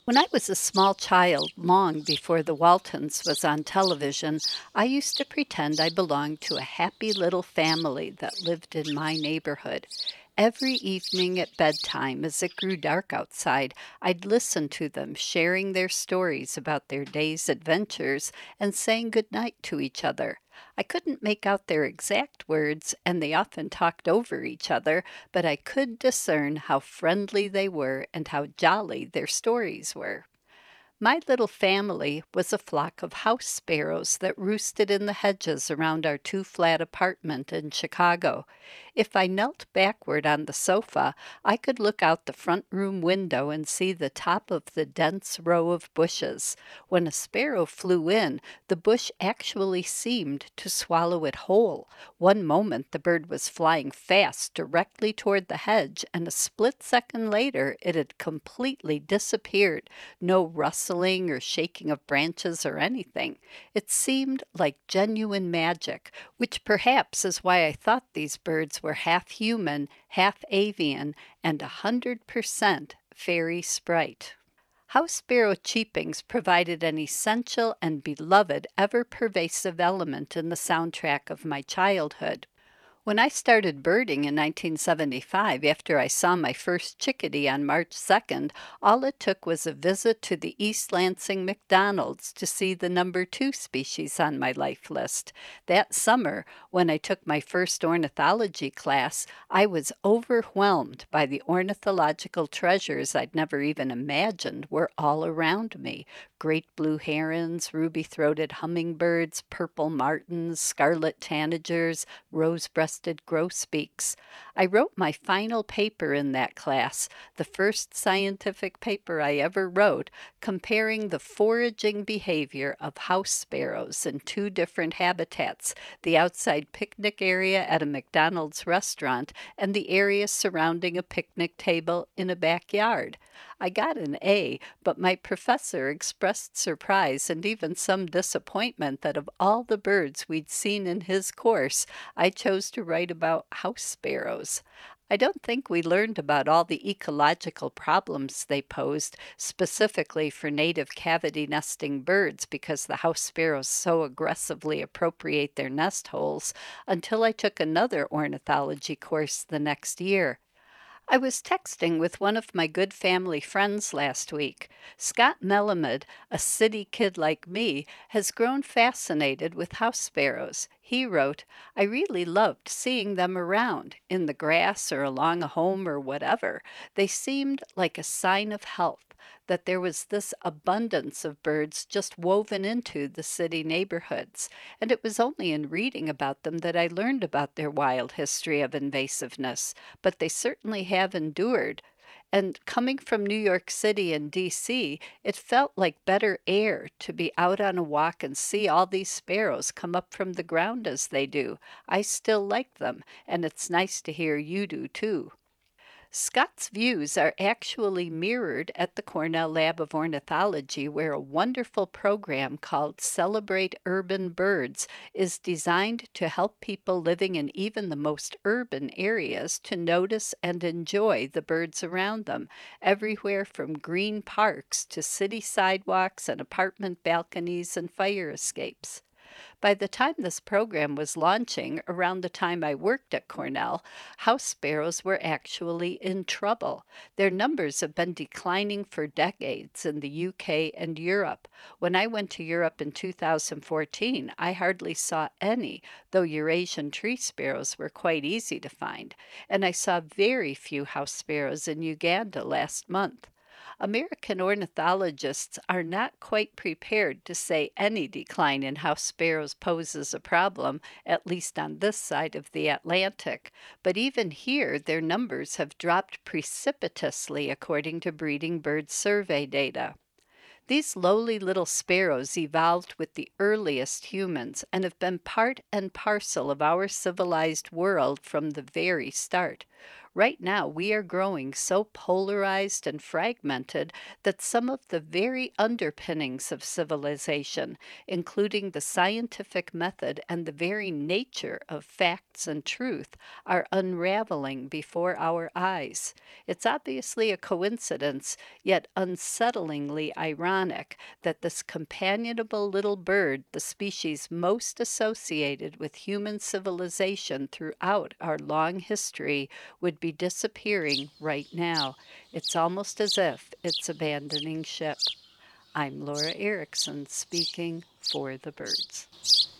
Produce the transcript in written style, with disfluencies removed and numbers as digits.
When I was a small child, long before the Waltons was on television, I used to pretend I belonged to a happy little family that lived in my neighborhood. Every evening at bedtime, as it grew dark outside, I'd listen to them sharing their stories about their day's adventures and saying goodnight to each other. I couldn't make out their exact words, and they often talked over each other, but I could discern how friendly they were and how jolly their stories were. My little family was a flock of house sparrows that roosted in the hedges around our two-flat apartment in Chicago. If I knelt backward on the sofa, I could look out the front room window and see the top of the dense row of bushes. When a sparrow flew in, the bush actually seemed to swallow it whole. One moment the bird was flying fast directly toward the hedge, and a split second later it had completely disappeared. No rustling or shaking of branches or anything. It seemed like genuine magic, which perhaps is why I thought these birds were half human, half avian, and 100% fairy sprite. House sparrow cheepings provided an essential and beloved, ever pervasive element in the soundtrack of my childhood. When I started birding in 1975, after I saw my first chickadee on March 2nd, all it took was a visit to the East Lansing McDonald's to see the number 2 species on my life list. That summer, when I took my first ornithology class, I was overwhelmed by the ornithological treasures I'd never even imagined were all around me. Great blue herons, ruby-throated hummingbirds, purple martins, scarlet tanagers, rose-breasted grosbeaks. I wrote my final paper in that class, the first scientific paper I ever wrote, comparing the foraging behavior of house sparrows in two different habitats, the outside picnic area at a McDonald's restaurant and the area surrounding a picnic table in a backyard. I got an A, but my professor expressed surprise and even some disappointment that of all the birds we'd seen in his course, I chose to write about house sparrows. I don't think we learned about all the ecological problems they posed, specifically for native cavity nesting birds, because the house sparrows so aggressively appropriate their nest holes, until I took another ornithology course the next year. I was texting with one of my good family friends last week. Scott Melamed, a city kid like me, has grown fascinated with house sparrows. He wrote, I really loved seeing them around, in the grass or along a home or whatever. They seemed like a sign of health, that there was this abundance of birds just woven into the city neighborhoods. And it was only in reading about them that I learned about their wild history of invasiveness, but they certainly have endured. And coming from New York City and DC, it felt like better air to be out on a walk and see all these sparrows come up from the ground as they do. I still like them, and it's nice to hear you do too. Scott's views are actually mirrored at the Cornell Lab of Ornithology, where a wonderful program called Celebrate Urban Birds is designed to help people living in even the most urban areas to notice and enjoy the birds around them, everywhere from green parks to city sidewalks and apartment balconies and fire escapes. By the time this program was launching, around the time I worked at Cornell, house sparrows were actually in trouble. Their numbers have been declining for decades in the UK and Europe. When I went to Europe in 2014, I hardly saw any, though Eurasian tree sparrows were quite easy to find, and I saw very few house sparrows in Uganda last month. American ornithologists are not quite prepared to say any decline in house sparrows poses a problem, at least on this side of the Atlantic, but even here their numbers have dropped precipitously according to breeding bird survey data. These lowly little sparrows evolved with the earliest humans and have been part and parcel of our civilized world from the very start. Right now, we are growing so polarized and fragmented that some of the very underpinnings of civilization, including the scientific method and the very nature of fact secrets and truth are unraveling before our eyes. It's obviously a coincidence, yet unsettlingly ironic, that this companionable little bird, the species most associated with human civilization throughout our long history, would be disappearing right now. It's almost as if it's abandoning ship. I'm Laura Erickson speaking for the birds.